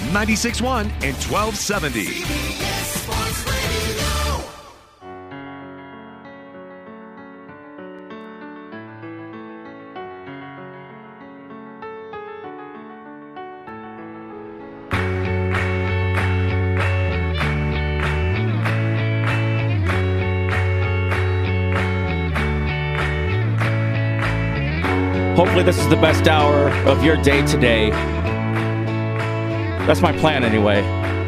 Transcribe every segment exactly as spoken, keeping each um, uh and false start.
ninety-six point one and twelve seventy. C B S Sports Radio. Hopefully this is the best hour of your day today. That's my plan anyway.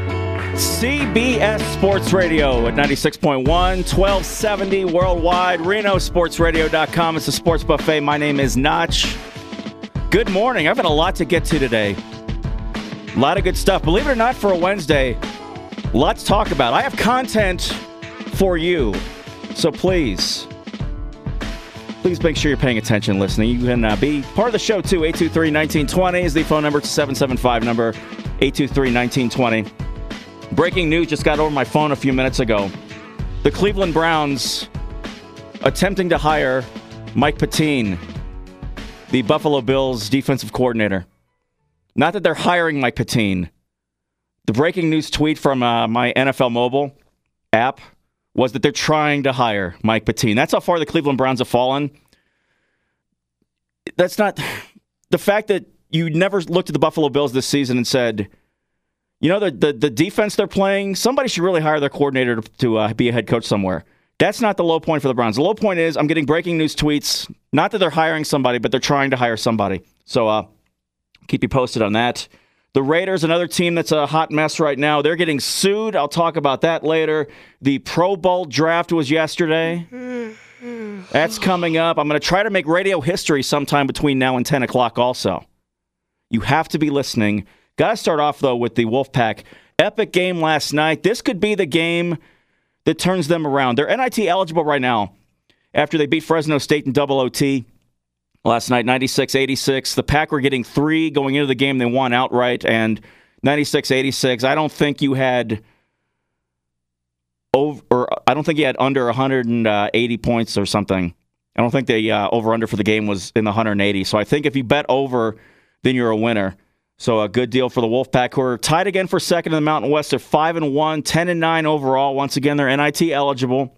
C B S Sports Radio at ninety-six point one, twelve seventy worldwide. Reno Sports Radio dot com. It's a sports buffet. My name is Notch. Good morning. I've got a lot to get to today. A lot of good stuff. Believe it or not, for a Wednesday, lots to talk about. I have content for you. So please... Please make sure you're paying attention, listening. You can uh, be part of the show, too. eight two three, one nine two zero is the phone number. It's a seven seven five number, eight two three, one nine two zero. Breaking news just got over my phone a few minutes ago. The Cleveland Browns attempting to hire Mike Pettine, the Buffalo Bills defensive coordinator. Not that they're hiring Mike Pettine. The breaking news tweet from uh, my N F L Mobile app was that they're trying to hire Mike Pettine. That's how far the Cleveland Browns have fallen. That's not... The fact that you never looked at the Buffalo Bills this season and said, you know, the the, the defense they're playing, somebody should really hire their coordinator to, to uh, be a head coach somewhere. That's not the low point for the Browns. The low point is I'm getting breaking news tweets. Not that they're hiring somebody, but they're trying to hire somebody. So uh, keep you posted on that. The Raiders, another team that's a hot mess right now. They're getting sued. I'll talk about that later. The Pro Bowl draft was yesterday. That's coming up. I'm going to try to make radio history sometime between now and ten o'clock also. You have to be listening. Got to start off, though, with the Wolfpack. Epic game last night. This could be the game that turns them around. They're N I T eligible right now after they beat Fresno State in double O T. Last night, ninety-six eighty-six. The Pack were getting three going into the game. They won outright, and ninety-six eighty-six. I don't think you had over, or I don't think you had under one hundred eighty points or something. I don't think the uh, over-under for the game was in the one hundred eighty. So I think if you bet over, then you're a winner. So a good deal for the Wolfpack, who are tied again for second in the Mountain West. They're five and one, ten and nine overall. Once again, they're N I T eligible.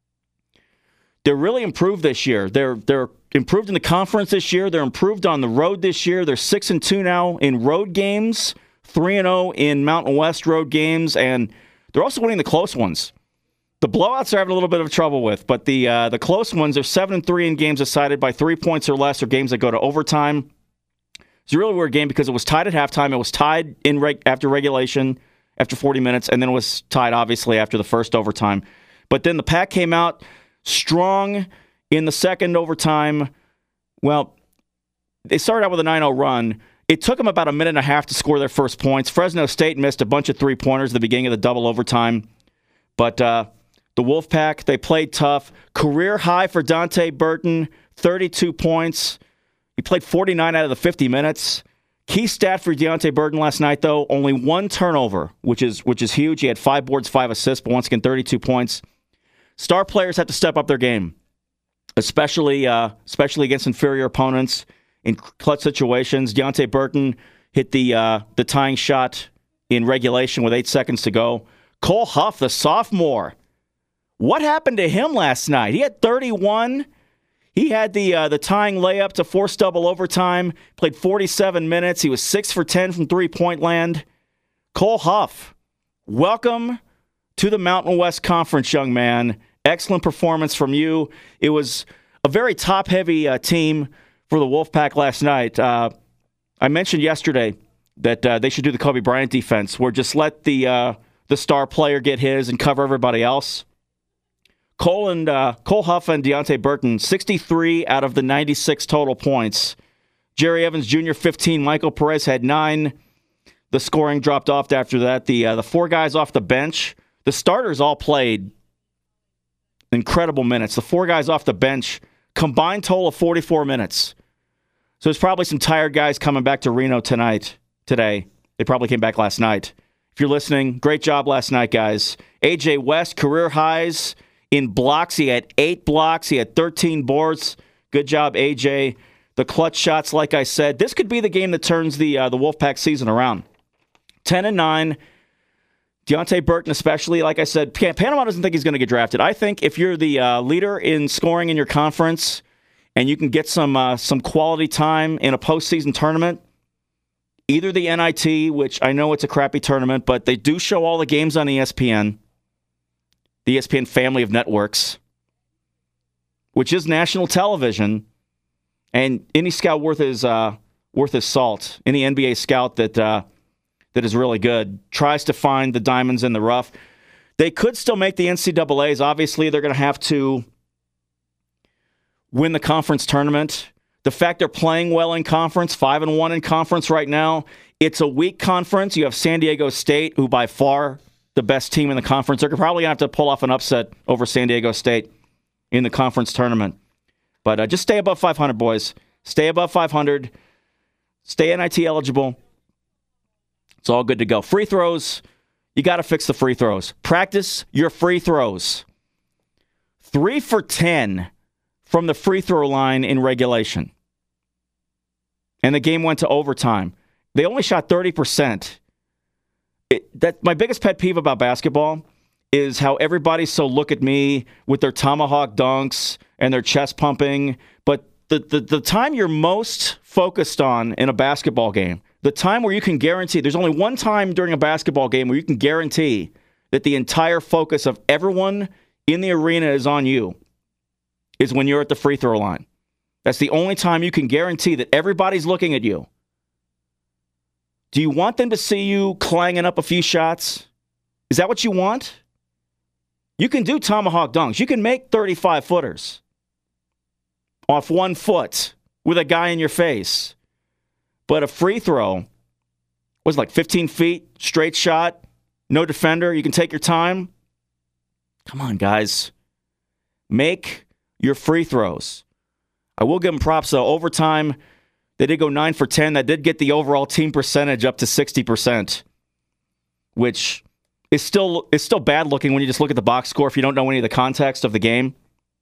They're really improved this year. They're they're improved in the conference this year. They're improved on the road this year. They're six and two now in road games, three and zero in Mountain West road games, and they're also winning the close ones. The blowouts they're having a little bit of trouble with, but the uh, the close ones are seven and three in games decided by three points or less, or games that go to overtime. It's a really weird game because it was tied at halftime. It was tied in reg- after regulation after forty minutes, and then it was tied obviously after the first overtime. But then the Pack came out strong in the second overtime. Well, they started out with a nine oh run. It took them about a minute and a half to score their first points. Fresno State missed a bunch of three-pointers at the beginning of the double overtime. But uh, the Wolfpack, they played tough. Career high for Dante Burton, thirty-two points. He played forty-nine out of the fifty minutes. Key stat for Deontay Burton last night, though, only one turnover, which is which is huge. He had five boards, five assists, but once again, thirty-two points. Star players have to step up their game, especially uh, especially against inferior opponents in clutch situations. Deontay Burton hit the uh, the tying shot in regulation with eight seconds to go. Cole Huff, the sophomore, what happened to him last night? He had thirty-one. He had the uh, the tying layup to force double overtime. Played forty-seven minutes. He was six for ten from three-point land. Cole Huff, welcome to the Mountain West Conference, young man. Excellent performance from you. It was a very top-heavy uh, team for the Wolfpack last night. Uh, I mentioned yesterday that uh, they should do the Kobe Bryant defense, where just let the uh, the star player get his and cover everybody else. Cole and uh, Cole Huff and Deontay Burton, sixty-three out of the ninety-six total points. Jerry Evans Junior, fifteen. Michael Perez had nine. The scoring dropped off after that. The uh, the four guys off the bench, the starters all played incredible minutes. The four guys off the bench, combined total of forty-four minutes. So there's probably some tired guys coming back to Reno tonight, today. They probably came back last night. If you're listening, great job last night, guys. A J West, career highs in blocks. He had eight blocks. He had thirteen boards. Good job, A J. The clutch shots, like I said. This could be the game that turns the uh, the Wolfpack season around. ten and nine. Deontay Burton especially, like I said, Panama doesn't think he's going to get drafted. I think if you're the uh, leader in scoring in your conference and you can get some uh, some quality time in a postseason tournament, either the N I T, which I know it's a crappy tournament, but they do show all the games on E S P N, the E S P N family of networks, which is national television, and any scout worth his uh, worth his salt, any N B A scout that uh, that is really good tries to find the diamonds in the rough. They could still make the N C double A's. Obviously, they're going to have to win the conference tournament. The fact they're playing well in conference, five and one in conference right now, it's a weak conference. You have San Diego State, who by far the best team in the conference. They're probably going to have to pull off an upset over San Diego State in the conference tournament. But uh, just stay above five hundred, boys. Stay above five hundred. Stay N I T eligible. It's all good to go. Free throws, you got to fix the free throws. Practice your free throws. Three for ten from the free throw line in regulation. And the game went to overtime. They only shot thirty percent. It, that, my biggest pet peeve about basketball is how everybody's so look at me with their tomahawk dunks and their chest pumping. But the, the, the time you're most focused on in a basketball game, the time where you can guarantee, there's only one time during a basketball game where you can guarantee that the entire focus of everyone in the arena is on you, is when you're at the free throw line. That's the only time you can guarantee that everybody's looking at you. Do you want them to see you clanging up a few shots? Is that what you want? You can do tomahawk dunks. You can make thirty-five footers off one foot with a guy in your face. But a free throw was like fifteen feet, straight shot, no defender. You can take your time. Come on, guys. Make your free throws. I will give them props, though. Overtime, they did go nine for ten. That did get the overall team percentage up to sixty percent, which is still is still bad looking when you just look at the box score if you don't know any of the context of the game.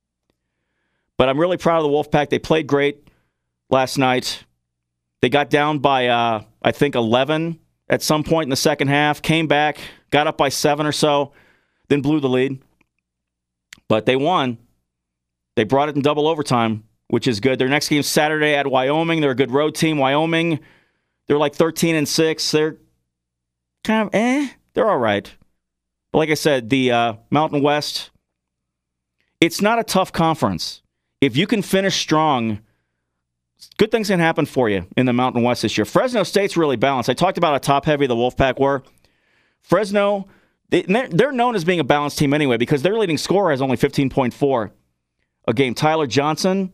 But I'm really proud of the Wolfpack. They played great last night. They got down by, uh, I think, eleven at some point in the second half, came back, got up by seven or so, then blew the lead. But they won. They brought it in double overtime, which is good. Their next game's Saturday at Wyoming. They're a good road team. Wyoming, they're like thirteen and six. They're kind of eh. They're all right. But like I said, the uh, Mountain West, it's not a tough conference. If you can finish strong, good things can happen for you in the Mountain West this year. Fresno State's really balanced. I talked about how top-heavy the Wolfpack were. Fresno, they, they're known as being a balanced team anyway because their leading scorer has only fifteen point four a game. Tyler Johnson,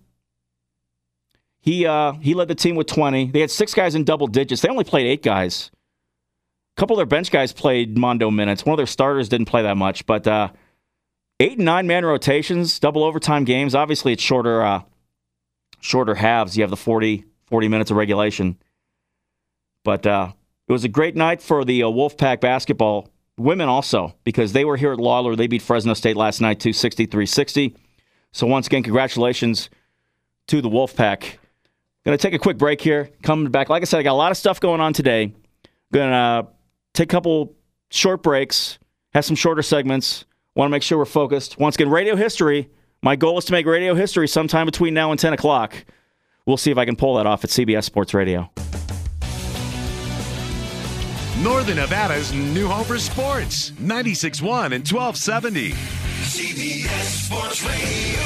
he uh, he led the team with twenty. They had six guys in double digits. They only played eight guys. A couple of their bench guys played Mondo minutes. One of their starters didn't play that much. But uh, eight and nine-man rotations, double overtime games. Obviously, it's shorter uh, shorter halves. You have the forty, forty minutes of regulation. But uh, it was a great night for the uh, Wolfpack basketball. Women also, because they were here at Lawler. They beat Fresno State last night, two sixty-three sixty. So once again, congratulations to the Wolfpack. Going to take a quick break here. Coming back. Like I said, I got a lot of stuff going on today. Going to take a couple short breaks, have some shorter segments. Want to make sure we're focused. Once again, radio history. My goal is to make radio history sometime between now and ten o'clock. We'll see if I can pull that off at C B S Sports Radio. Northern Nevada's new home for sports. ninety-six point one and twelve seventy. C B S Sports Radio.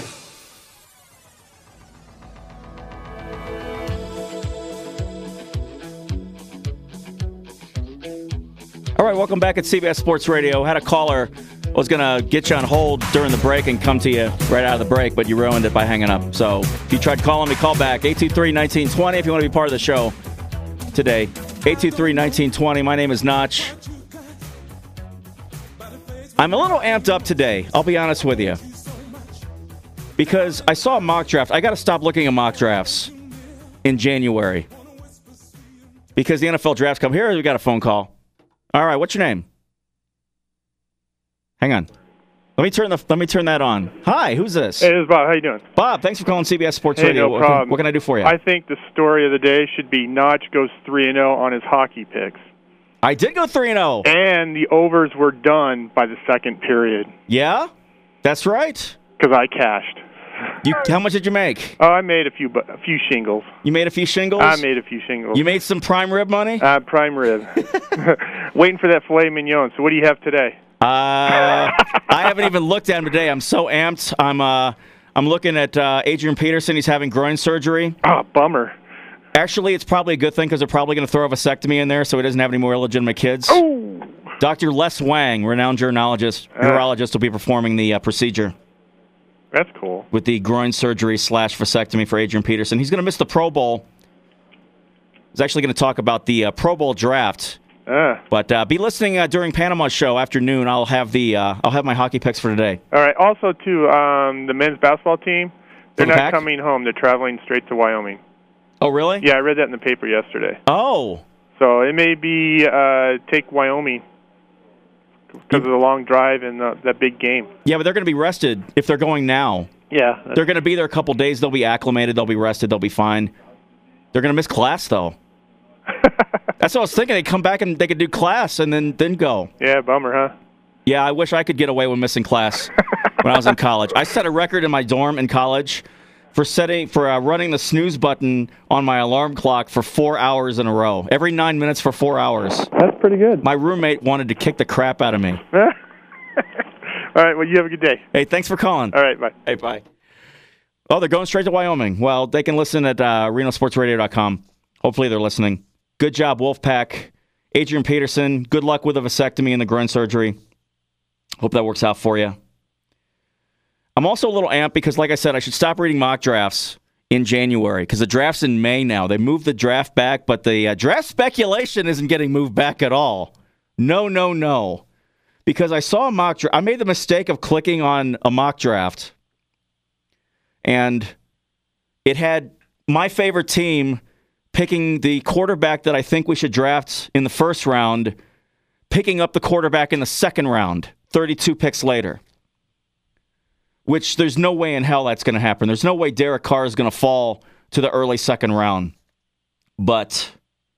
All right, welcome back at C B S Sports Radio. Had a caller. I was going to get you on hold during the break and come to you right out of the break, but you ruined it by hanging up. So if you tried calling me, call back. eight two three, one nine two zero if you want to be part of the show today. eight two three, one nine two zero. My name is Notch. I'm a little amped up today, I'll be honest with you. Because I saw a mock draft. I got to stop looking at mock drafts in January. Because the N F L drafts come. Here, we got a phone call. All right, what's your name? Hang on. Let me turn the let me turn that on. Hi, who's this? Hey, this is Bob. How you doing? Bob, thanks for calling C B S Sports hey, Radio. No what, problem. Can, what can I do for you? I think the story of the day should be Notch goes three and oh on his hockey picks. I did go three and oh. And the overs were done by the second period. Yeah? That's right. Because I cashed. You, how much did you make? Oh, I made a few a few shingles. You made a few shingles? I made a few shingles. You made some prime rib money? Uh, prime rib. Waiting for that filet mignon. So what do you have today? Uh, I haven't even looked at him today. I'm so amped. I'm uh, I'm looking at uh, Adrian Peterson. He's having groin surgery. Oh, bummer. Actually, it's probably a good thing because they're probably going to throw a vasectomy in there so he doesn't have any more illegitimate kids. Oh. Doctor Les Wang, renowned journalist, uh, urologist, will be performing the uh, procedure. That's cool. With the groin surgery slash vasectomy for Adrian Peterson. He's going to miss the Pro Bowl. He's actually going to talk about the uh, Pro Bowl draft. Uh. But uh, be listening uh, during Panama's show afternoon. I'll have the uh, I'll have my hockey picks for today. All right. Also, too, um, the men's basketball team, they're the not pack? coming home. They're traveling straight to Wyoming. Oh, really? Yeah, I read that in the paper yesterday. Oh. So it may be uh, take Wyoming because of the long drive and the, that big game. Yeah, but they're going to be rested if they're going now. Yeah. They're going to be there a couple days. They'll be acclimated. They'll be rested. They'll be fine. They're going to miss class, though. That's what I was thinking. They'd come back and they could do class and then, then go. Yeah, bummer, huh? Yeah, I wish I could get away with missing class when I was in college. I set a record in my dorm in college for setting for uh, running the snooze button on my alarm clock for four hours in a row. Every nine minutes for four hours. That's pretty good. My roommate wanted to kick the crap out of me. All right, well, you have a good day. Hey, thanks for calling. All right, bye. Hey, bye. Oh, they're going straight to Wyoming. Well, they can listen at uh, Reno Sports Radio dot com. Hopefully they're listening. Good job, Wolfpack. Adrian Peterson, good luck with the vasectomy and the groin surgery. Hope that works out for you. I'm also a little amped because, like I said, I should stop reading mock drafts in January because the draft's in May now. They moved the draft back, but the uh, draft speculation isn't getting moved back at all. No, no, no. Because I saw a mock draft. I made the mistake of clicking on a mock draft, and it had my favorite team picking the quarterback that I think we should draft in the first round, picking up the quarterback in the second round, thirty-two picks later. Which there's no way in hell that's going to happen. There's no way Derek Carr is going to fall to the early second round. But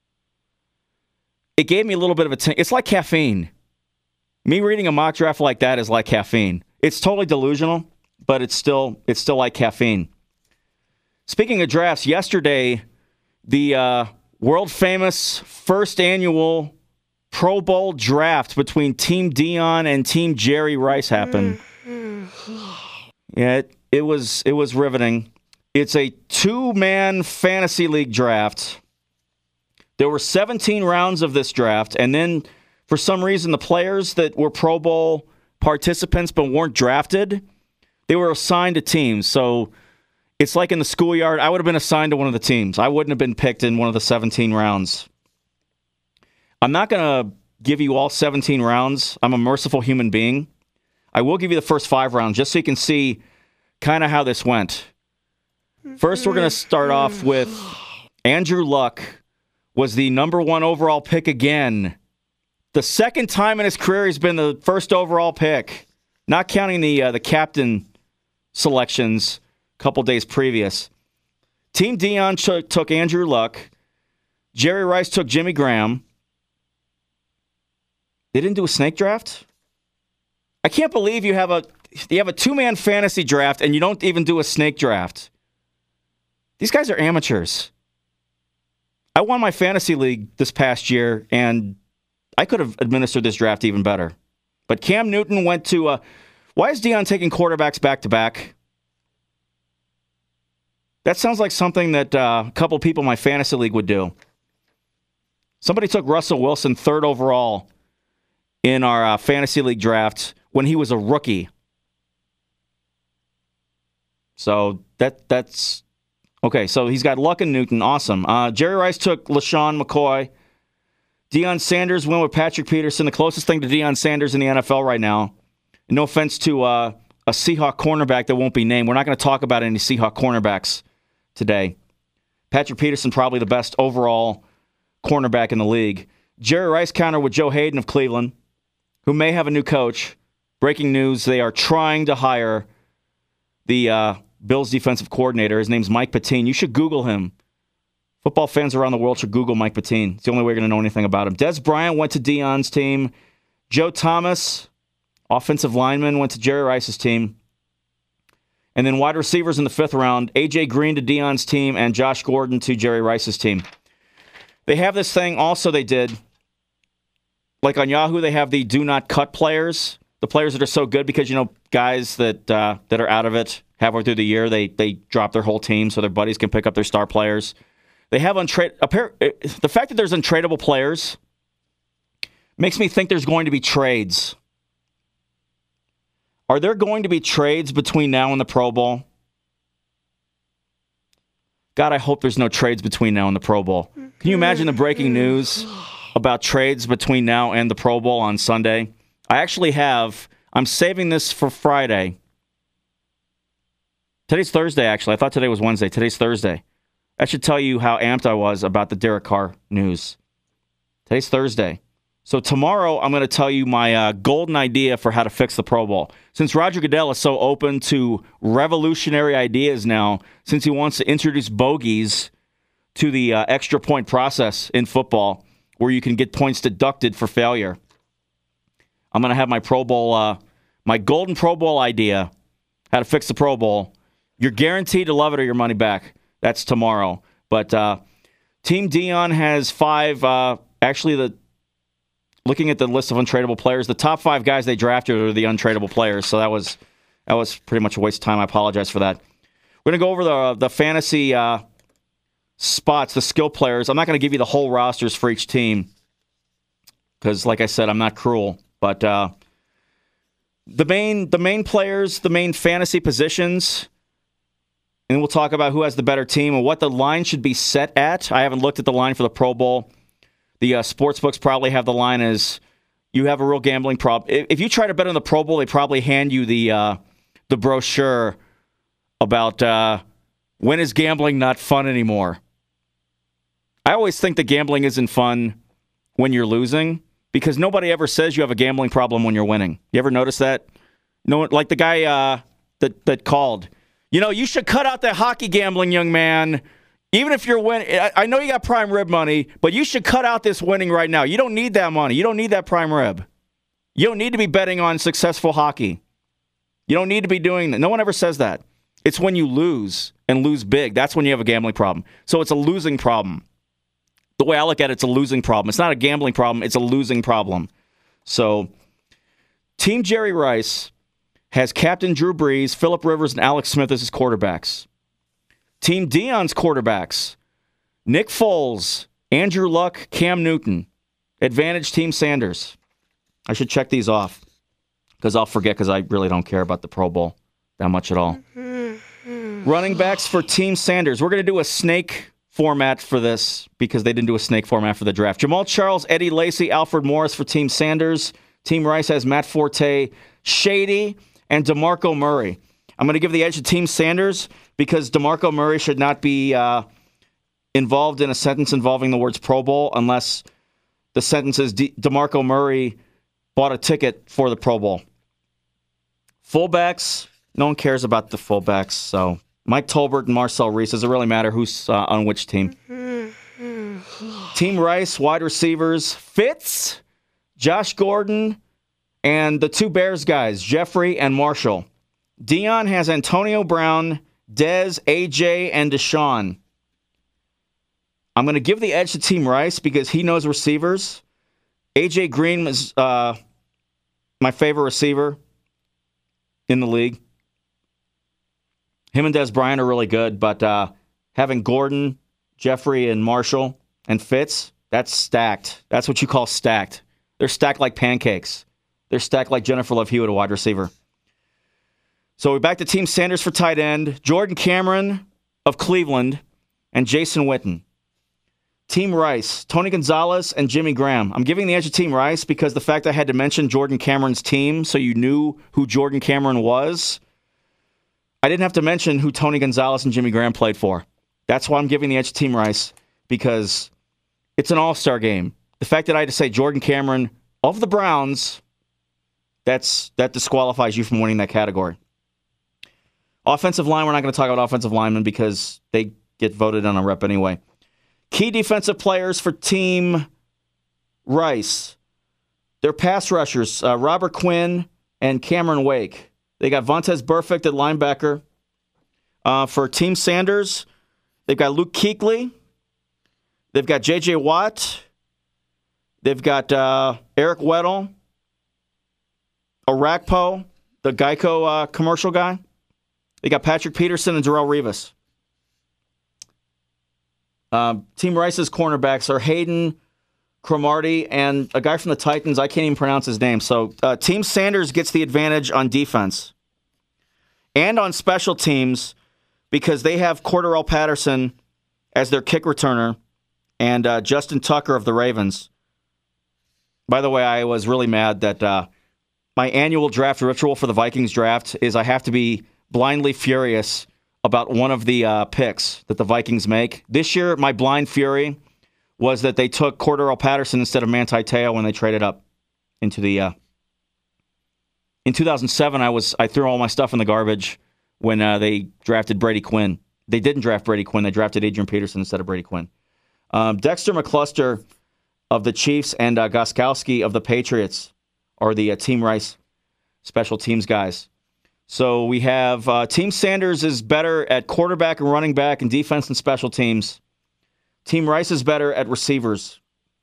it gave me a little bit of a... T- it's like caffeine. Me reading a mock draft like that is like caffeine. It's totally delusional, but it's still it's still like caffeine. Speaking of drafts, yesterday, the uh, world-famous first annual Pro Bowl draft between Team Dion and Team Jerry Rice happened. Yeah, it, it was it was riveting. It's a two-man fantasy league draft. There were seventeen rounds of this draft, and then for some reason the players that were Pro Bowl participants but weren't drafted, they were assigned to teams. So it's like in the schoolyard. I would have been assigned to one of the teams. I wouldn't have been picked in one of the seventeen rounds. I'm not going to give you all seventeen rounds. I'm a merciful human being. I will give you the first five rounds just so you can see kind of how this went. First, we're going to start off with Andrew Luck was the number one overall pick again. The second time in his career he's been the first overall pick, not counting the uh, the captain selections a couple days previous. Team Dion ch- took Andrew Luck. Jerry Rice took Jimmy Graham. They didn't do a snake draft? I can't believe you have a you have a two-man fantasy draft and you don't even do a snake draft. These guys are amateurs. I won my fantasy league this past year, and I could have administered this draft even better. But Cam Newton went to a... Why is Dion taking quarterbacks back-to-back? That sounds like something that uh, a couple people in my fantasy league would do. Somebody took Russell Wilson third overall in our uh, fantasy league draft when he was a rookie. So that that's okay. So he's got Luck and Newton. Awesome. Uh, Jerry Rice took LaShawn McCoy. Deion Sanders went with Patrick Peterson, the closest thing to Deion Sanders in the N F L right now. And no offense to uh, a Seahawk cornerback that won't be named. We're not going to talk about any Seahawk cornerbacks today. Patrick Peterson, probably the best overall cornerback in the league. Jerry Rice countered with Joe Hayden of Cleveland, who may have a new coach. Breaking news, they are trying to hire the uh, Bills defensive coordinator. His name's Mike Pettine. You should Google him Football fans around the world should Google Mike Pettine. It's the only way you're going to know anything about him. Des Bryant went to Deion's team. Joe Thomas, offensive lineman, went to Jerry Rice's team. And then wide receivers in the fifth round, A J Green to Deion's team and Josh Gordon to Jerry Rice's team. They have this thing also they did. Like on Yahoo, they have the do not cut players. The players that are so good because, you know, guys that uh, that are out of it halfway through the year, they they drop their whole team so their buddies can pick up their star players. They have untrade. The fact that there's untradeable players makes me think there's going to be trades. Are there going to be trades between now and the Pro Bowl? God, I hope there's no trades between now and the Pro Bowl. Can you imagine the breaking news about trades between now and the Pro Bowl on Sunday? I actually have. I'm saving this for Friday. Today's Thursday, actually. I thought today was Wednesday. Today's Thursday. That should tell you how amped I was about the Derek Carr news. Today's Thursday. So tomorrow, I'm going to tell you my uh, golden idea for how to fix the Pro Bowl. Since Roger Goodell is so open to revolutionary ideas now, since he wants to introduce bogeys to the uh, extra point process in football, where you can get points deducted for failure, I'm going to have my Pro Bowl, uh, my golden Pro Bowl idea, how to fix the Pro Bowl. You're guaranteed to love it or your money back. That's tomorrow. But uh, Team Deion has five, uh, actually, the looking at the list of untradeable players, the top five guys they drafted are the untradeable players. So that was that was pretty much a waste of time. I apologize for that. We're going to go over the, the fantasy uh, spots, the skill players. I'm not going to give you the whole rosters for each team because, like I said, I'm not cruel. But uh, the main the main players, the main fantasy positions, and we'll talk about who has the better team and what the line should be set at. I haven't looked at the line for the Pro Bowl. The uh, sports books probably have the line as you have a real gambling problem. If you try to bet on the Pro Bowl, they probably hand you the uh, the brochure about uh, when is gambling not fun anymore. I always think that gambling isn't fun when you're losing because nobody ever says you have a gambling problem when you're winning. You ever notice that? No, like the guy uh, that that called. You know, you should cut out that hockey gambling, young man. Even if you're winning, I know you got prime rib money, but you should cut out this winning right now. You don't need that money. You don't need that prime rib. You don't need to be betting on successful hockey. You don't need to be doing that. No one ever says that. It's when you lose and lose big. That's when you have a gambling problem. So it's a losing problem. The way I look at it, it's a losing problem. It's not a gambling problem. It's a losing problem. So Team Jerry Rice has Captain Drew Brees, Phillip Rivers, and Alex Smith as his quarterbacks. Team Deion's quarterbacks, Nick Foles, Andrew Luck, Cam Newton. Advantage Team Sanders. I should check these off because I'll forget because I really don't care about the Pro Bowl that much at all. Running backs for Team Sanders. We're going to do a snake format for this because they didn't do a snake format for the draft. Jamal Charles, Eddie Lacy, Alfred Morris for Team Sanders. Team Rice has Matt Forte, Shady, and DeMarco Murray. I'm going to give the edge to Team Sanders because DeMarco Murray should not be uh, involved in a sentence involving the words Pro Bowl unless the sentence is De- DeMarco Murray bought a ticket for the Pro Bowl. Fullbacks, no one cares about the fullbacks. So Mike Tolbert and Marcel Reese, does it really matter who's uh, on which team? Team Rice, wide receivers, Fitz, Josh Gordon, and the two Bears guys, Jeffrey and Marshall. Deion has Antonio Brown, Dez, A J, and Deshaun. I'm going to give the edge to Team Rice because he knows receivers. A J Green was uh, my favorite receiver in the league. Him and Dez Bryant are really good, but uh, having Gordon, Jeffrey, and Marshall, and Fitz, that's stacked. That's what you call stacked. They're stacked like pancakes. They're stacked like Jennifer Love Hewitt, a wide receiver. So we're back to Team Sanders for tight end, Jordan Cameron of Cleveland, and Jason Witten. Team Rice, Tony Gonzalez and Jimmy Graham. I'm giving the edge to Team Rice because the fact I had to mention Jordan Cameron's team so you knew who Jordan Cameron was, I didn't have to mention who Tony Gonzalez and Jimmy Graham played for. That's why I'm giving the edge to Team Rice because it's an all-star game. The fact that I had to say Jordan Cameron of the Browns, that's that disqualifies you from winning that category. Offensive line, we're not going to talk about offensive linemen because they get voted on a rep anyway. Key defensive players for Team Rice. Their pass rushers, uh, Robert Quinn and Cameron Wake. They got Vontaze Burfict at linebacker. Uh, for Team Sanders, they've got Luke Kuechly. They've got J J. Watt. They've got uh, Eric Weddle. Orakpo, the Geico uh, commercial guy. They got Patrick Peterson and Darrelle Revis. Uh, Team Rice's cornerbacks are Hayden Cromartie and a guy from the Titans. I can't even pronounce his name. So uh, Team Sanders gets the advantage on defense and on special teams because they have Cordarrelle Patterson as their kick returner and uh, Justin Tucker of the Ravens. By the way, I was really mad that uh, my annual draft ritual for the Vikings draft is I have to be blindly furious about one of the uh, picks that the Vikings make. This year, my blind fury was that they took Cordarrelle Patterson instead of Manti Te'o when they traded up into the. Uh, in two thousand seven, I was I threw all my stuff in the garbage when uh, they drafted Brady Quinn. They didn't draft Brady Quinn. They drafted Adrian Peterson instead of Brady Quinn. Um, Dexter McCluster of the Chiefs and uh, Gostkowski of the Patriots are the uh, Team Rice special teams guys. So we have uh, Team Sanders is better at quarterback and running back and defense and special teams. Team Rice is better at receivers.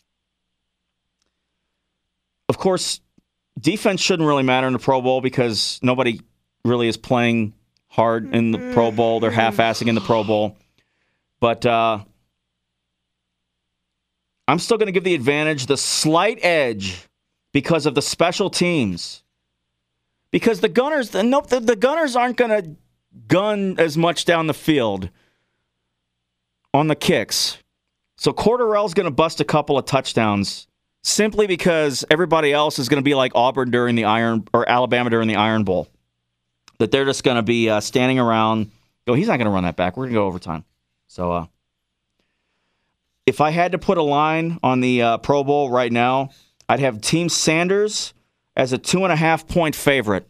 Of course, defense shouldn't really matter in the Pro Bowl because nobody really is playing hard in the Pro Bowl. They're half-assing in the Pro Bowl. But uh, I'm still going to give the advantage, the slight edge, because of the special teams. Because the Gunners, the, nope, the, the Gunners aren't going to gun as much down the field on the kicks. So Cordarrelle's going to bust a couple of touchdowns simply because everybody else is going to be like Auburn during the Iron or Alabama during the Iron Bowl. That they're just going to be uh, standing around. Go, he's not going to run that back. We're going to go overtime. So, uh, if I had to put a line on the uh, Pro Bowl right now, I'd have Team Sanders as a two and a half point favorite.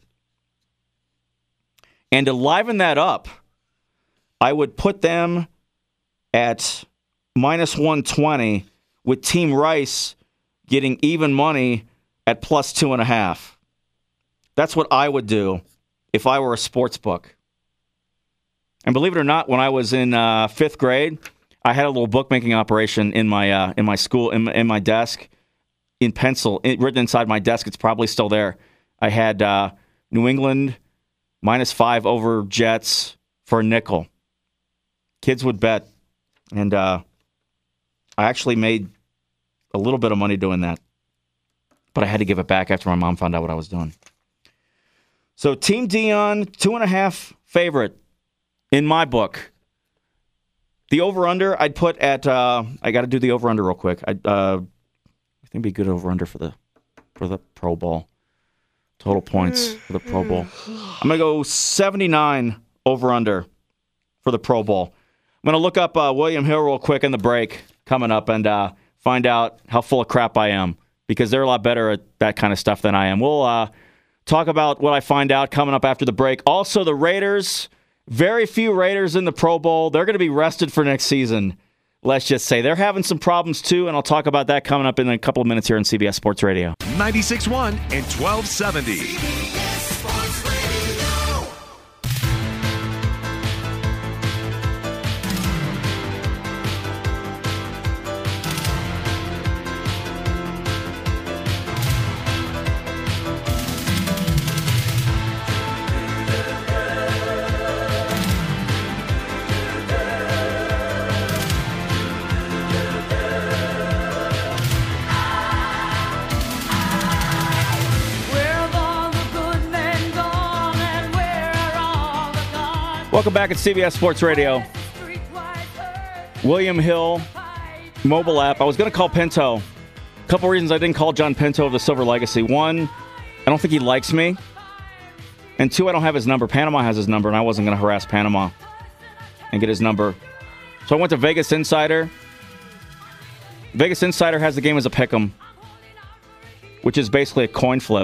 And to liven that up, I would put them at minus one twenty with Team Rice getting even money at plus two and a half. That's what I would do if I were a sports book. And believe it or not, when I was in uh, fifth grade, I had a little bookmaking operation in my uh, in my school, in, in my desk, in pencil, it, written inside my desk. It's probably still there. I had uh, New England minus five over Jets for a nickel. Kids would bet. And uh, I actually made a little bit of money doing that. But I had to give it back after my mom found out what I was doing. So Team Dion, two and a half favorite in my book. The over-under I'd put at, uh, I got to do the over-under real quick. I uh, I think it'd be good over-under for the for the Pro Bowl. Total points for the Pro Bowl. I'm going to go seventy-nine over-under for the Pro Bowl. I'm going to look up uh, William Hill real quick in the break coming up and uh, find out how full of crap I am because they're a lot better at that kind of stuff than I am. We'll uh, talk about what I find out coming up after the break. Also, the Raiders, very few Raiders in the Pro Bowl. They're going to be rested for next season, let's just say. They're having some problems, too, and I'll talk about that coming up in a couple of minutes here on C B S Sports Radio. ninety-six point one and twelve seventy. Welcome back at C B S Sports Radio. William Hill, mobile app. I was going to call Pinto. A couple reasons I didn't call John Pinto of the Silver Legacy. One, I don't think he likes me. And two, I don't have his number. Panama has his number, and I wasn't going to harass Panama and get his number. So I went to Vegas Insider. Vegas Insider has the game as a pick'em, which is basically a coin flip.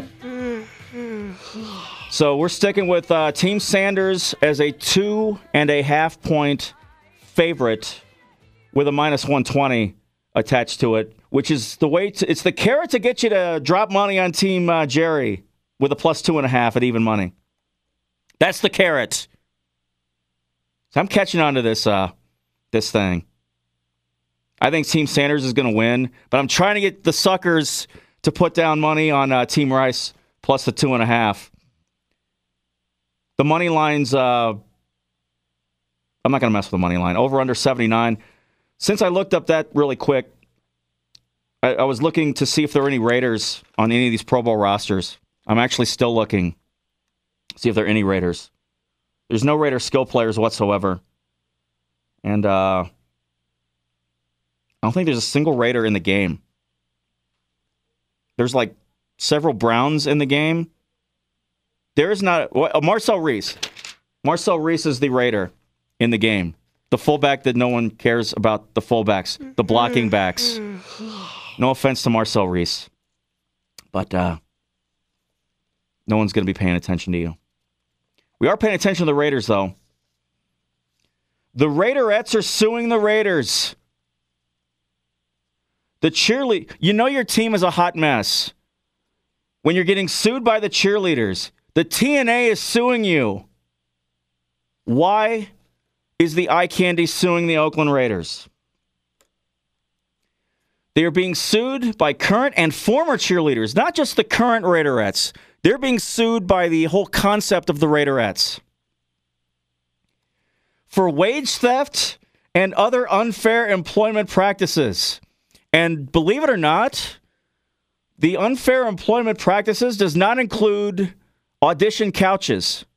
So we're sticking with uh, Team Sanders as a two and a half point favorite with a minus one twenty attached to it, which is the way to, it's the carrot to get you to drop money on Team uh, Jerry with a plus two and a half at even money. That's the carrot. So I'm catching on to this, uh, this thing. I think Team Sanders is going to win, but I'm trying to get the suckers to put down money on uh, Team Rice plus the two and a half. The money line's, uh, I'm not going to mess with the money line. Over under seventy-nine. Since I looked up that really quick, I, I was looking to see if there were any Raiders on any of these Pro Bowl rosters. I'm actually still looking to see if there are any Raiders. There's no Raider skill players whatsoever. And uh, I don't think there's a single Raider in the game. There's like several Browns in the game. There is not uh, Marcel Reese. Marcel Reese is the Raider in the game. The fullback that no one cares about, the fullbacks, the blocking backs. No offense to Marcel Reese. But uh, no one's going to be paying attention to you. We are paying attention to the Raiders, though. The Raiderettes are suing the Raiders. The cheerlead, you know your team is a hot mess when you're getting sued by the cheerleaders. The T N A is suing you. Why is the eye candy suing the Oakland Raiders? They are being sued by current and former cheerleaders, not just the current Raiderettes. They're being sued by the whole concept of the Raiderettes for wage theft and other unfair employment practices. And believe it or not, the unfair employment practices does not include audition couches.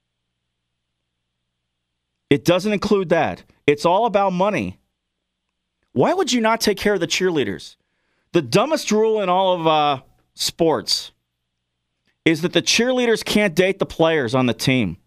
It doesn't include that. It's all about money. Why would you not take care of the cheerleaders? The dumbest rule in all of uh, sports is that the cheerleaders can't date the players on the team.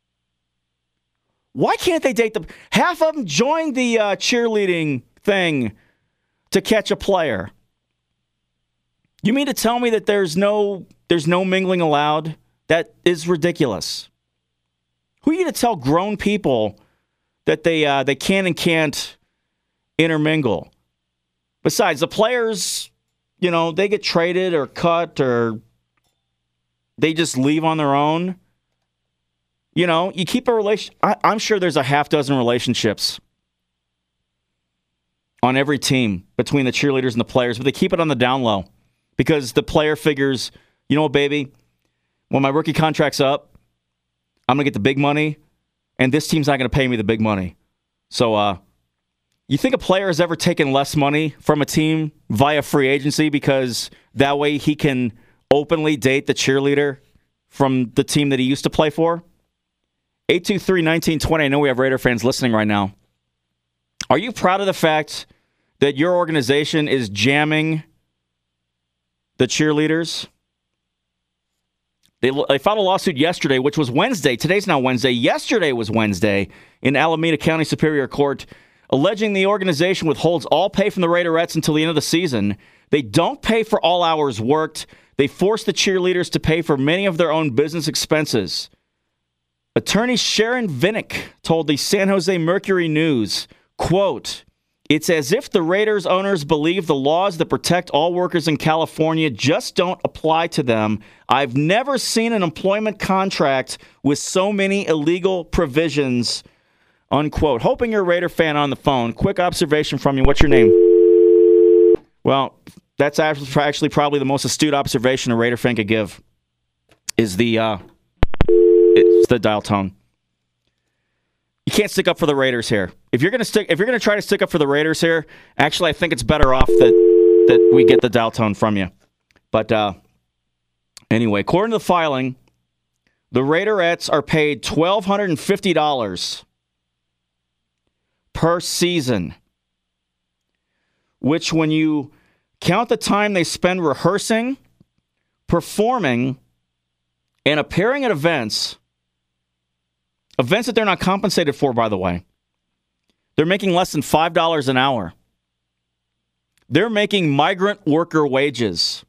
Why can't they date them? Half of them joined the uh, cheerleading thing to catch a player. You mean to tell me that there's no there's no mingling allowed? That is ridiculous. Who are you to tell grown people that they uh, they can and can't intermingle? Besides, the players, you know, they get traded or cut or they just leave on their own. You know, you keep a relation. I, I'm sure there's a half dozen relationships on every team between the cheerleaders and the players, but they keep it on the down low because the player figures, you know what, baby, when my rookie contract's up, I'm going to get the big money, and this team's not going to pay me the big money. So, uh, you think a player has ever taken less money from a team via free agency because that way he can openly date the cheerleader from the team that he used to play for? eight two three, one nine two zero. I know we have Raider fans listening right now. Are you proud of the fact that your organization is jamming the cheerleaders? They, they filed a lawsuit yesterday, which was Wednesday. Today's not Wednesday. Yesterday was Wednesday in Alameda County Superior Court, alleging the organization withholds all pay from the Raiderettes until the end of the season. They don't pay for all hours worked. They force the cheerleaders to pay for many of their own business expenses. Attorney Sharon Vinnick told the San Jose Mercury News, quote, "It's as if the Raiders owners believe the laws that protect all workers in California just don't apply to them. I've never seen an employment contract with so many illegal provisions," unquote. Hoping you're a Raider fan on the phone. Quick observation from you. What's your name? Well, that's actually probably the most astute observation a Raider fan could give is the, uh, it's the dial tone. You can't stick up for the Raiders here. If you're gonna stick, if you're gonna try to stick up for the Raiders here, actually, I think it's better off that that we get the dial tone from you. But uh, anyway, according to the filing, the Raiderettes are paid twelve hundred and fifty dollars per season, which, when you count the time they spend rehearsing, performing, and appearing at events. Events that they're not compensated for, by the way. They're making less than five dollars an hour. They're making migrant worker wages.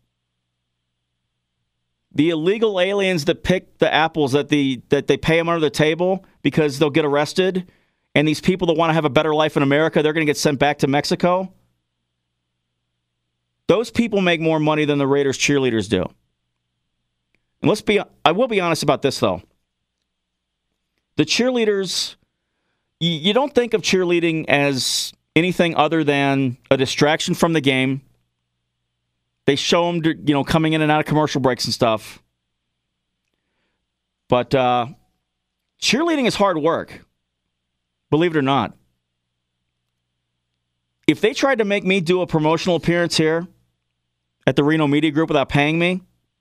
The illegal aliens that pick the apples that the that they pay them under the table because they'll get arrested and these people that want to have a better life in America, they're going to get sent back to Mexico. Those people make more money than the Raiders cheerleaders do. And let's be, I will be honest about this, though. The cheerleaders, you, you don't think of cheerleading as anything other than a distraction from the game. They show them, you know, coming in and out of commercial breaks and stuff. But uh, cheerleading is hard work, believe it or not. If they tried to make me do a promotional appearance here at the Reno Media Group without paying me,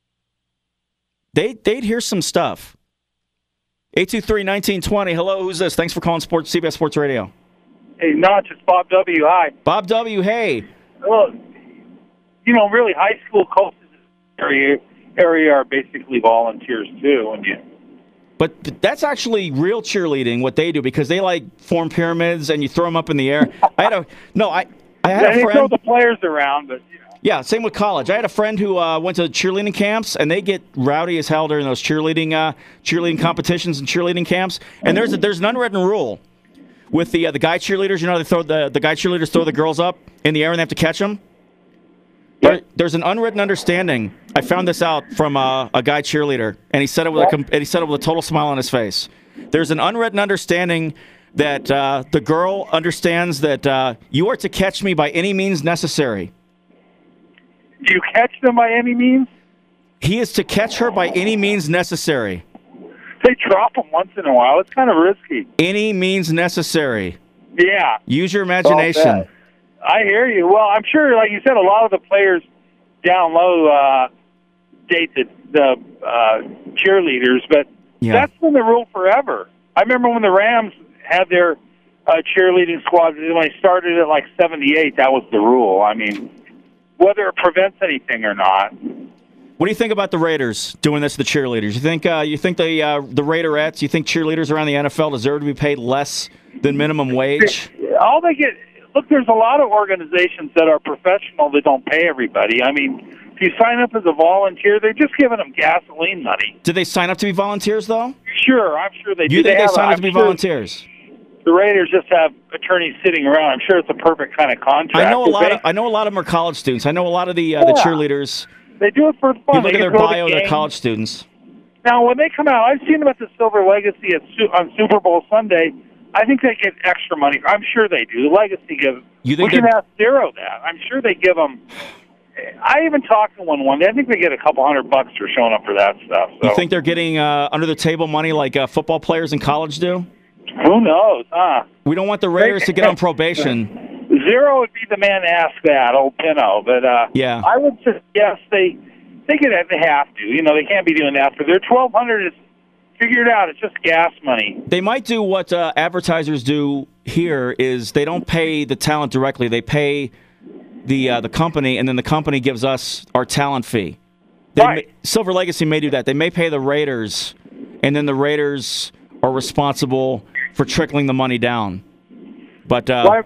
they, they'd hear some stuff. eight two three, one nine two zero. Hello, who's this? Thanks for calling Sports, C B S Sports Radio. Hey, Notch, it's Bob W. Hi. Bob W., hey. Well, you know, really, high school coaches in this area, area are basically volunteers, too. And you, But that's actually real cheerleading, what they do, because they, like, form pyramids and you throw them up in the air. I had a, no, I, I had yeah, a they friend. throw the players around, but, you know. Yeah, same with college. I had a friend who uh, went to cheerleading camps, and they get rowdy as hell during those cheerleading uh, cheerleading competitions and cheerleading camps. And there's a, there's an unwritten rule with the uh, the guy cheerleaders. You know, they throw the the guy cheerleaders throw the girls up in the air and they have to catch them. There, there's an unwritten understanding. I found this out from uh, a guy cheerleader, and he said it with a and he said it with a total smile on his face. There's an unwritten understanding that uh, the girl understands that uh, you are to catch me by any means necessary. Do you catch them by any means? He is to catch her by any means necessary. They drop them once in a while. It's kind of risky. Any means necessary. Yeah. Use your imagination. I hear you. Well, I'm sure, like you said, a lot of the players down low uh, date the, the uh, cheerleaders, but yeah. That's been the rule forever. I remember when the Rams had their uh, cheerleading squad, when they started at like seventy-eight, that was the rule. I mean, whether it prevents anything or not. What do you think about the Raiders doing this to the cheerleaders? You think uh, you think the uh, the Raiderettes, you think cheerleaders around the N F L deserve to be paid less than minimum wage? All they get, look, there's a lot of organizations that are professional that don't pay everybody. I mean, if you sign up as a volunteer, they're just giving them gasoline money. Did they sign up to be volunteers, though? Sure, I'm sure they do. You think they, they signed a, up to be sure volunteers? The Raiders just have attorneys sitting around. I'm sure it's a perfect kind of contract. I know a lot. They, Of, I know a lot of them are college students. I know a lot of the uh, the yeah. cheerleaders. They do it for fun. You look they at their bio; the they're they're college students. Now, when they come out, I've seen them at the Silver Legacy at on Super Bowl Sunday. I think they get extra money. I'm sure they do. The Legacy gives. You think we can ask Zero that. I'm sure they give them. I even talked to one one day. I think they get a couple hundred bucks for showing up for that stuff. So. You think they're getting uh, under the table money like uh, football players in college do? Who knows, huh? We don't want the Raiders to get on probation. Zero would be the man to ask that, old Pino. But uh, yeah, I would suggest they they could they have to. You know, they can't be doing that for their twelve hundred. Is figure it out. It's just gas money. They might do what uh, advertisers do here. Is they don't pay the talent directly. They pay the uh, the company, and then the company gives us our talent fee. They right. may, Silver Legacy may do that. They may pay the Raiders, and then the Raiders are responsible for trickling the money down. But uh, well,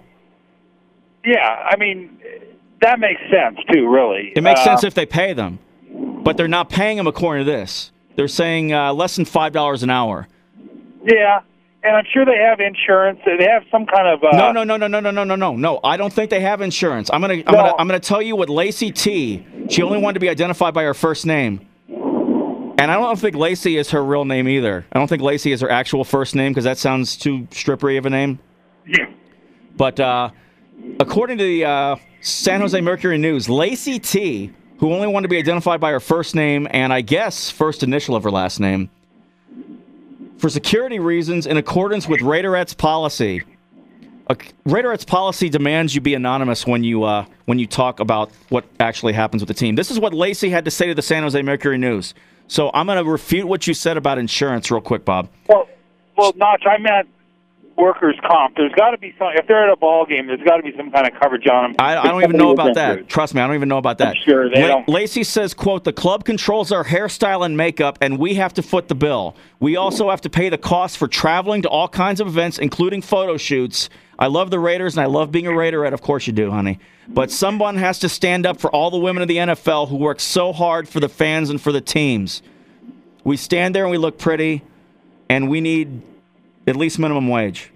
yeah, I mean that makes sense too. Really, it makes uh, sense if they pay them, but they're not paying them according to this. They're saying uh, less than five dollars an hour. Yeah, and I'm sure they have insurance. They have some kind of uh, no, no, no, no, no, no, no, no, no, no. I don't think they have insurance. I'm gonna, I'm no. gonna, I'm gonna tell you what Lacey T. She only wanted to be identified by her first name, and I don't think Lacey is her real name either. I don't think Lacey is her actual first name because that sounds too strippery of a name. Yeah. But uh, according to the uh, San Jose Mercury News, Lacey T., who only wanted to be identified by her first name and I guess first initial of her last name, for security reasons, in accordance with Raiderettes policy. Uh, Raiderettes policy demands you be anonymous when you uh, when you talk about what actually happens with the team. This is what Lacey had to say to the San Jose Mercury News. So I'm going to refute what you said about insurance real quick, Bob. Well, well, Notch, I meant workers' comp. There's got to be some. If they're at a ball game, there's got to be some kind of coverage on them. I, I don't even know about that. Trust me, I don't even know about that. I'm sure they La- don't. Lacey says, "quote The club controls our hairstyle and makeup, and we have to foot the bill. We also have to pay the cost for traveling to all kinds of events, including photo shoots. I love the Raiders, and I love being a Raiderette. Of course you do, honey. But someone has to stand up for all the women of the N F L who work so hard for the fans and for the teams. We stand there and we look pretty, and we need at least minimum wage."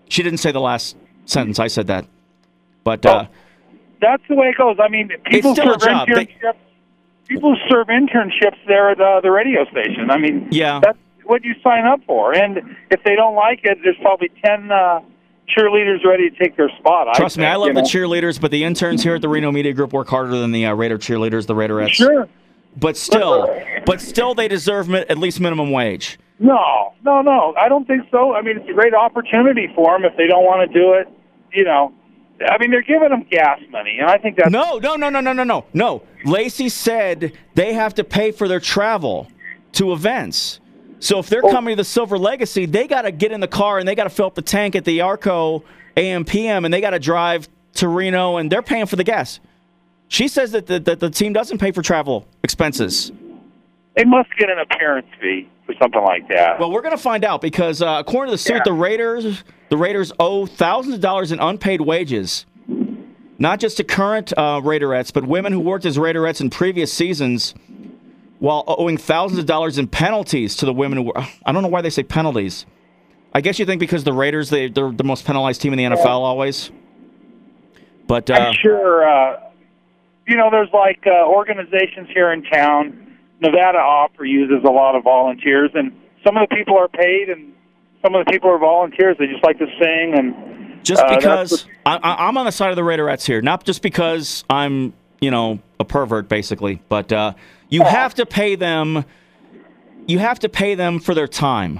She didn't say the last sentence. I said that. But well, uh, that's the way it goes. I mean, people still serve a job. internships. They, people serve internships there at the, the radio station. I mean, yeah. that's what you sign up for. And if they don't like it, there's probably ten uh, cheerleaders ready to take their spot. Trust I me, think, I love you the know? cheerleaders, but the interns here at the Reno Media Group work harder than the uh, Raider cheerleaders, the Raiderettes. Sure. But still, but still, they deserve mi- at least minimum wage. No, no, no. I don't think so. I mean, it's a great opportunity for them if they don't want to do it. You know, I mean, they're giving them gas money, and I think that's No, no, no, no, no, no, no, no. Lacey said they have to pay for their travel to events. So if they're Oh. coming to the Silver Legacy, they got to get in the car and they got to fill up the tank at the Arco A M P M, and they got to drive to Reno, and they're paying for the gas. She says that the, that the team doesn't pay for travel expenses. they must get an appearance fee for something like that. Well, we're going to find out because uh, according to the suit, Yeah. the Raiders the Raiders owe thousands of dollars in unpaid wages, not just to current uh, Raiderettes, but women who worked as Raiderettes in previous seasons, while owing thousands of dollars in penalties to the women who were. I don't know why they say penalties. I guess you think because the Raiders, they, they're the most penalized team in the N F L always. But uh, I'm sure, uh, you know, there's like uh, organizations here in town. Nevada Opera uses a lot of volunteers, and some of the people are paid, and some of the people are volunteers. They just like to sing, and just uh, because that's I, I'm on the side of the Raiderettes here, not just because I'm, you know, a pervert basically, but uh, you Oh. have to pay them. You have to pay them for their time.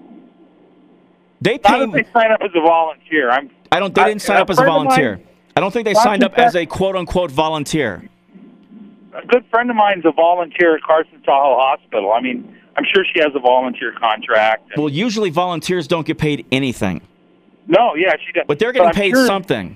They How pay. did they sign up as a volunteer? I'm. I don't. They I- didn't sign a up as a friend of volunteer. mine- I don't think they Well, signed I up think as that- a quote unquote volunteer. A good friend of mine's a volunteer at Carson Tahoe Hospital. I mean, I'm sure she has a volunteer contract. and- Well, usually volunteers don't get paid anything, no, yeah, she does. but they're getting I'm paid sure- something.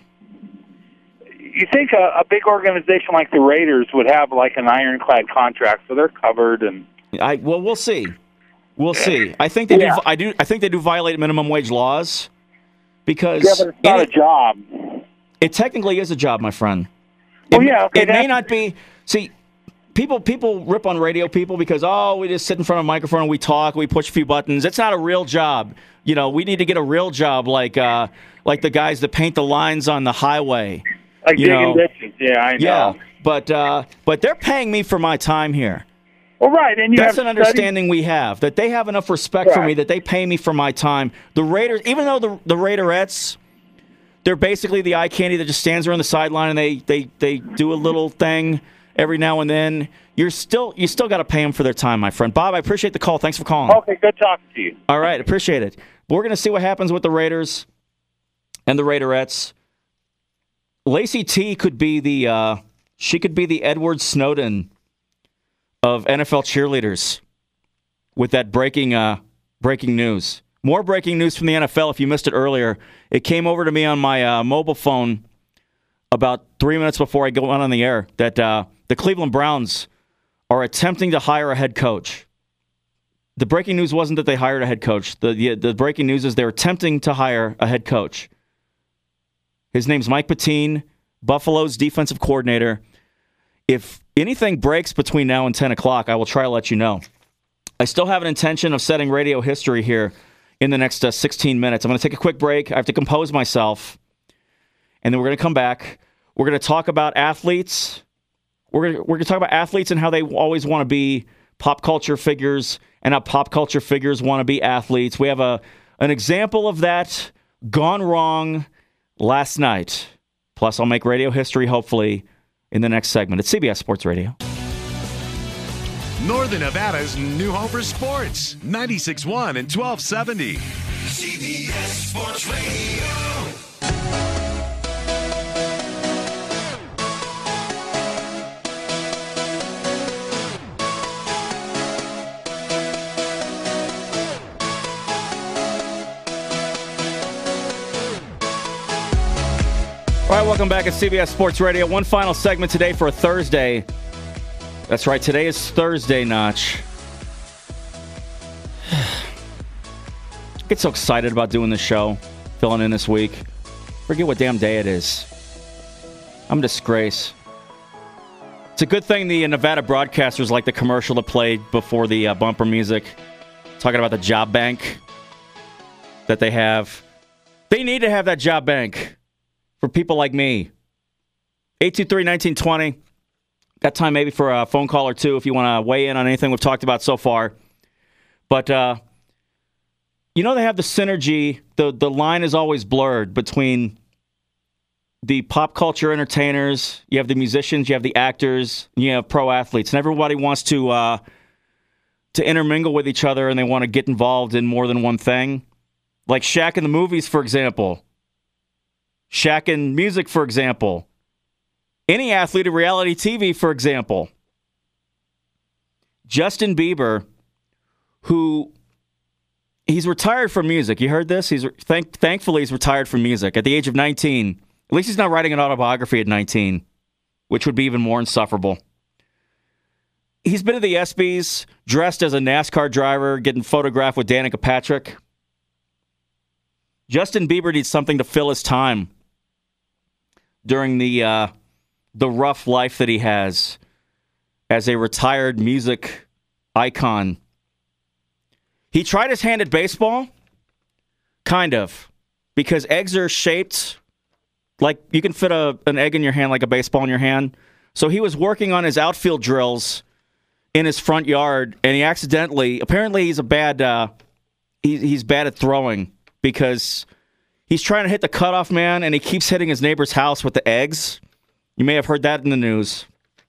You think a, a big organization like the Raiders would have like an ironclad contract, so they're covered, and I well, we'll see. We'll see. I think they Yeah. do. I do. I think they do violate minimum wage laws because yeah, but it's not any- a job. it technically is a job, my friend. Well, it, yeah, okay, it may that's- not be. See, people people rip on radio people because oh, we just sit in front of a microphone and we talk, we push a few buttons. It's not a real job. You know, we need to get a real job like uh, like the guys that paint the lines on the highway. Like you digging know. ditches. Yeah, I know. Yeah, but uh, but they're paying me for my time here. Well, right, and you That's have an studied- understanding we have, that they have enough respect for Right. me that they pay me for my time. The Raiders, even though the the Raiderettes, they're basically the eye candy that just stands around the sideline and they, they, they do a little thing every now and then. You're still you still got to pay them for their time, my friend. Bob, I appreciate the call. Thanks for calling. Okay, good talking to you. All right, appreciate it. But we're going to see what happens with the Raiders and the Raiderettes. Lacey T could be the uh, she could be the Edward Snowden of N F L cheerleaders with that breaking uh, breaking news. More breaking news from the N F L. If you missed it earlier, it came over to me on my uh, mobile phone about three minutes before I go on the air that uh, the Cleveland Browns are attempting to hire a head coach. The breaking news wasn't that they hired a head coach. The, the the breaking news is they're attempting to hire a head coach. His name's Mike Pettine, Buffalo's defensive coordinator. If anything breaks between now and ten o'clock, I will try to let you know. I still have an intention of setting radio history here in the next uh, sixteen minutes. I'm going to take a quick break. I have to compose myself. And then we're going to come back. We're going to talk about athletes. We're going to, we're going to talk about athletes and how they always want to be pop culture figures and how pop culture figures want to be athletes. We have a an example of that gone wrong last night. Plus, I'll make radio history, hopefully, in the next segment. It's C B S Sports Radio. Northern Nevada's new home for sports. ninety-six point one and twelve seventy. C B S Sports Radio. All right, welcome back at C B S Sports Radio. One final segment today for a Thursday. That's right, today is Thursday, Notch. Get so excited about doing this show, filling in this week. Forget what damn day it is. I'm a disgrace. It's a good thing the Nevada broadcasters like the commercial that played before the uh, bumper music, talking about the job bank that they have. They need to have that job bank for people like me. eight two three, one nine two zero. Got time maybe for a phone call or two if you want to weigh in on anything we've talked about so far. But, uh, you know, they have the synergy. The, the line is always blurred between the pop culture entertainers. You have the musicians, you have the actors, and you have pro athletes. And everybody wants to uh, to intermingle with each other, and they want to get involved in more than one thing. Like Shaq in the movies, for example. Shaq in music, for example. Any athlete in reality T V, for example. Justin Bieber, who he's retired from music. You heard this? He's thank, thankfully he's retired from music at the age of nineteen. At least he's not writing an autobiography at nineteen, which would be even more insufferable. He's been to the ESPYs, dressed as a NASCAR driver, getting photographed with Danica Patrick. Justin Bieber needs something to fill his time during the uh, the rough life that he has as a retired music icon. He tried his hand at baseball, kind of, because eggs are shaped like you can fit a, an egg in your hand like a baseball in your hand. So he was working on his outfield drills in his front yard, and he accidentally, apparently he's a bad, uh, he, he's bad at throwing because he's trying to hit the cutoff man, and he keeps hitting his neighbor's house with the eggs. You may have heard that in the news.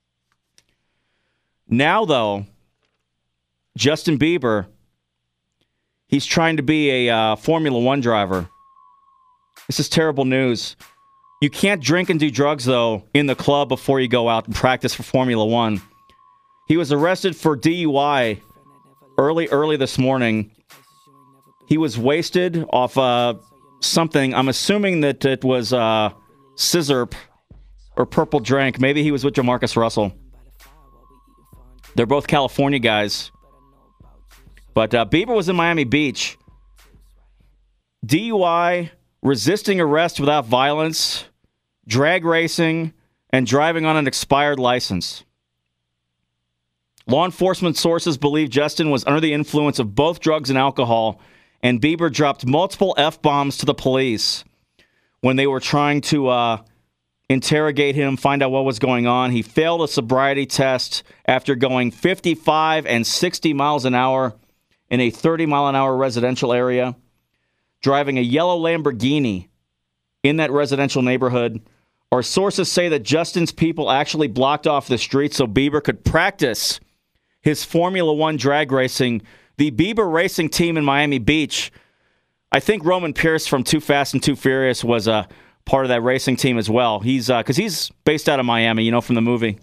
Now, though, Justin Bieber, he's trying to be a uh, Formula One driver. This is terrible news. You can't drink and do drugs, though, in the club before you go out and practice for Formula One. He was arrested for D U I early, early this morning. He was wasted off uh, something. I'm assuming that it was uh, scissor or purple drink. Maybe he was with Jamarcus Russell. They're both California guys. But uh, Bieber was in Miami Beach. D U I, resisting arrest without violence, drag racing, and driving on an expired license. Law enforcement sources believe Justin was under the influence of both drugs and alcohol, and Bieber dropped multiple F-bombs to the police when they were trying to uh, interrogate him, find out what was going on. He failed a sobriety test after going fifty-five and sixty miles an hour in a thirty mile an hour residential area, driving a yellow Lamborghini in that residential neighborhood. Our sources say that Justin's people actually blocked off the street so Bieber could practice his Formula One drag racing. The Bieber racing team in Miami Beach, I think Roman Pierce from Too Fast and Too Furious was a part of that racing team as well. He's because uh, he's based out of Miami, you know, from the movie.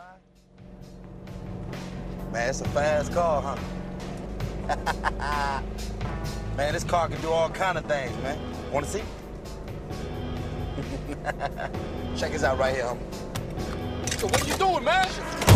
Man, it's a fast car, huh? Man, this car can do all kind of things, man. Want to see? Check this out right here, homie. So what are you doing, man?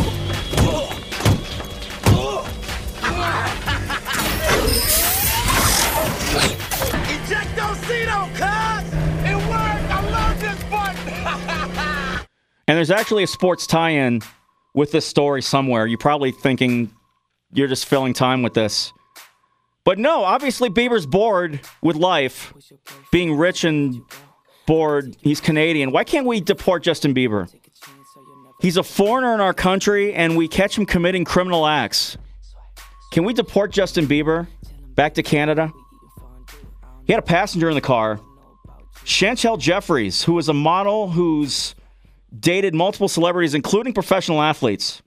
Ejectocito, cuz! It worked! I love this button! And there's actually a sports tie-in with this story somewhere. You're probably thinking you're just filling time with this. But no, obviously Bieber's bored with life, being rich and bored. He's Canadian. Why can't we deport Justin Bieber? He's a foreigner in our country, and we catch him committing criminal acts. Can we deport Justin Bieber back to Canada? He had a passenger in the car, Chantel Jeffries, who is a model who's dated multiple celebrities, including professional athletes.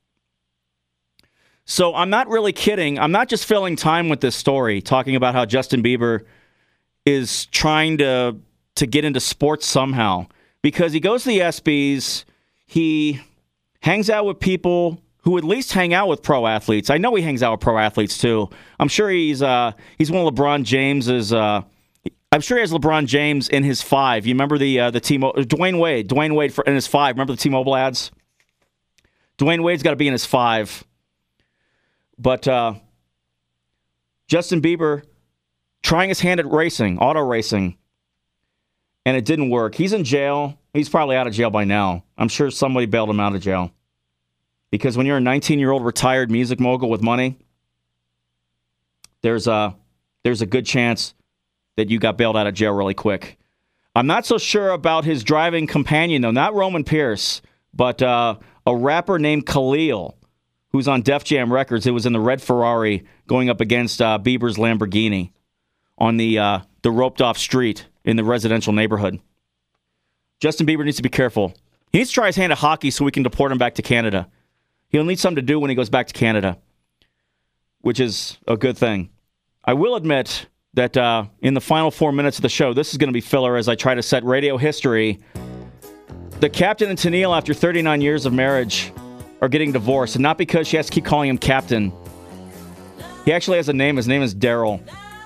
So I'm not really kidding. I'm not just filling time with this story, talking about how Justin Bieber is trying to to get into sports somehow. Because he goes to the ESPYs, he hangs out with people who at least hang out with pro athletes. I know he hangs out with pro athletes too. I'm sure he's uh, he's one of LeBron James's. Uh, I'm sure he has LeBron James in his five. You remember the uh, the T Dwayne Wade, Dwayne Wade for, in his five. Remember the T-Mobile ads? Dwayne Wade's got to be in his five. But uh, Justin Bieber trying his hand at racing, auto racing, and it didn't work. He's in jail. He's probably out of jail by now. I'm sure somebody bailed him out of jail. Because when you're a nineteen-year-old retired music mogul with money, there's a, there's a good chance that you got bailed out of jail really quick. I'm not so sure about his driving companion, though. Not Roman Pierce, but uh, a rapper named Khalil, who's on Def Jam Records. It was in the red Ferrari going up against uh, Bieber's Lamborghini on the uh, the roped-off street in the residential neighborhood. Justin Bieber needs to be careful. He needs to try his hand at hockey so we can deport him back to Canada. He'll need something to do when he goes back to Canada, which is a good thing. I will admit that uh, in the final four minutes of the show, this is going to be filler as I try to set radio history. The captain and Tennille, after thirty-nine years of marriage, are getting divorced, and not because she has to keep calling him captain. He actually has a name. His name is Daryl.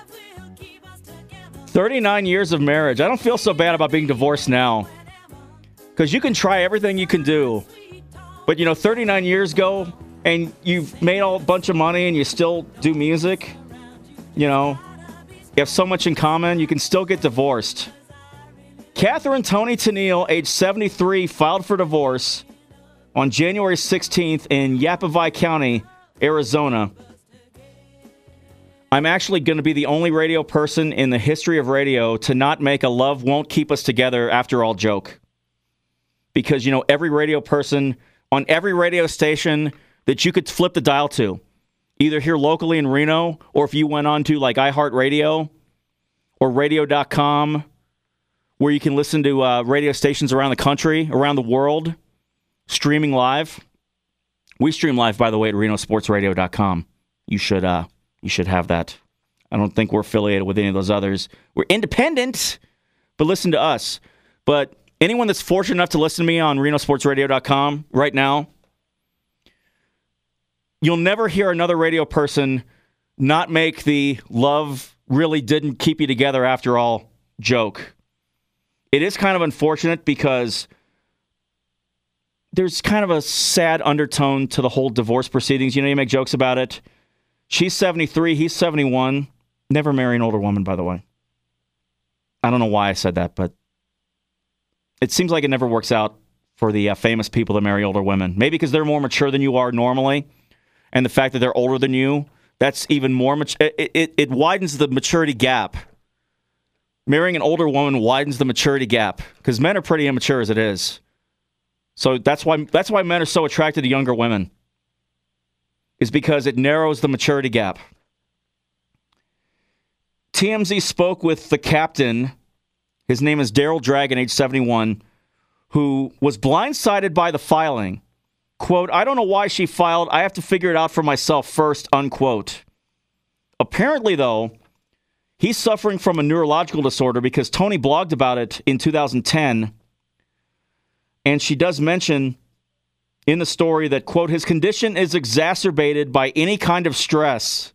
thirty-nine years of marriage. I don't feel so bad about being divorced now, because you can try everything you can do. But, you know, thirty-nine years ago, and you've made a bunch of money, and you still do music, you know, you have so much in common, you can still get divorced. Catherine Tony Tennille, age seventy-three, filed for divorce on January sixteenth in Yavapai County, Arizona. I'm actually going to be the only radio person in the history of radio to not make a love won't keep us together after all joke. Because, you know, every radio person on every radio station that you could flip the dial to, either here locally in Reno, or if you went on to like iHeartRadio or radio dot com, where you can listen to uh, radio stations around the country, around the world, streaming live. We stream live, by the way, at reno sports radio dot com. You should, uh, you should have that. I don't think we're affiliated with any of those others. We're independent, but listen to us. But anyone that's fortunate enough to listen to me on reno sports radio dot com right now, you'll never hear another radio person not make the love really didn't keep you together after all joke. It is kind of unfortunate because there's kind of a sad undertone to the whole divorce proceedings. You know, you make jokes about it. She's seventy-three, he's seventy-one. Never marry an older woman, by the way. I don't know why I said that, but it seems like it never works out for the uh, famous people that marry older women. Maybe because they're more mature than you are normally. And the fact that they're older than you, that's even more mature. It, it, it widens the maturity gap. Marrying an older woman widens the maturity gap because men are pretty immature as it is. So that's why that's why men are so attracted to younger women, is because it narrows the maturity gap. T M Z spoke with the captain. His name is Daryl Dragon, age seventy-one, who was blindsided by the filing. Quote, I don't know why she filed. I have to figure it out for myself first, unquote. Apparently, though, he's suffering from a neurological disorder because Tony blogged about it in two thousand ten. And she does mention in the story that, quote, his condition is exacerbated by any kind of stress.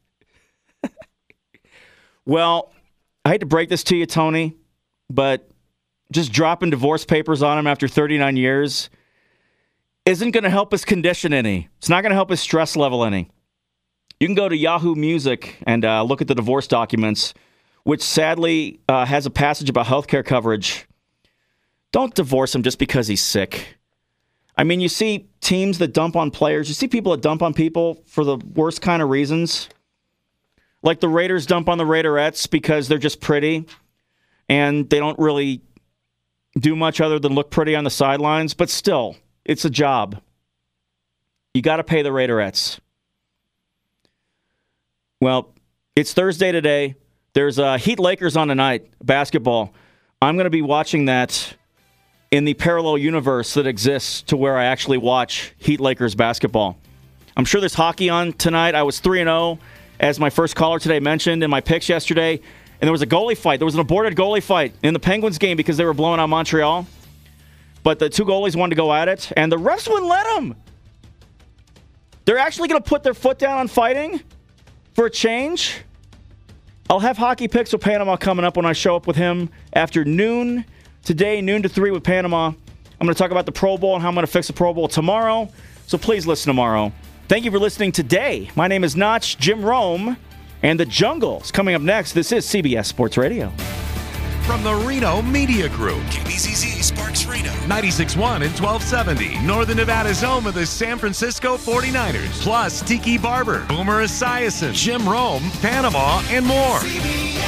Well, I hate to break this to you, Tony, but just dropping divorce papers on him after thirty-nine years isn't going to help his condition any. It's not going to help his stress level any. You can go to Yahoo Music and uh, look at the divorce documents, which sadly uh, has a passage about healthcare coverage. Don't divorce him just because he's sick. I mean, you see teams that dump on players. You see people that dump on people for the worst kind of reasons. Like the Raiders dump on the Raiderettes because they're just pretty and they don't really do much other than look pretty on the sidelines. But still, it's a job. You got to pay the Raiderettes. Well, it's Thursday today. There's uh, Heat Lakers on tonight, basketball. I'm going to be watching that in the parallel universe that exists to where I actually watch Heat Lakers basketball. I'm sure there's hockey on tonight. I was three and oh, as my first caller today mentioned in my picks yesterday, and there was a goalie fight. There was an aborted goalie fight in the Penguins game because they were blowing out Montreal. But the two goalies wanted to go at it, and the refs wouldn't let them. They're actually going to put their foot down on fighting for a change. I'll have hockey picks with Panama coming up when I show up with him after noon. Today, noon to three with Panama. I'm going to talk about the Pro Bowl and how I'm going to fix the Pro Bowl tomorrow. So please listen tomorrow. Thank you for listening today. My name is Notch, Jim Rome, and The Jungle's coming up next. This is C B S Sports Radio. From the Reno Media Group, K B Z Z Sparks Reno, ninety-six point one and twelve seventy, Northern Nevada's home of the San Francisco forty-niners, plus Tiki Barber, Boomer Esiason, Jim Rome, Panama, and more. C B S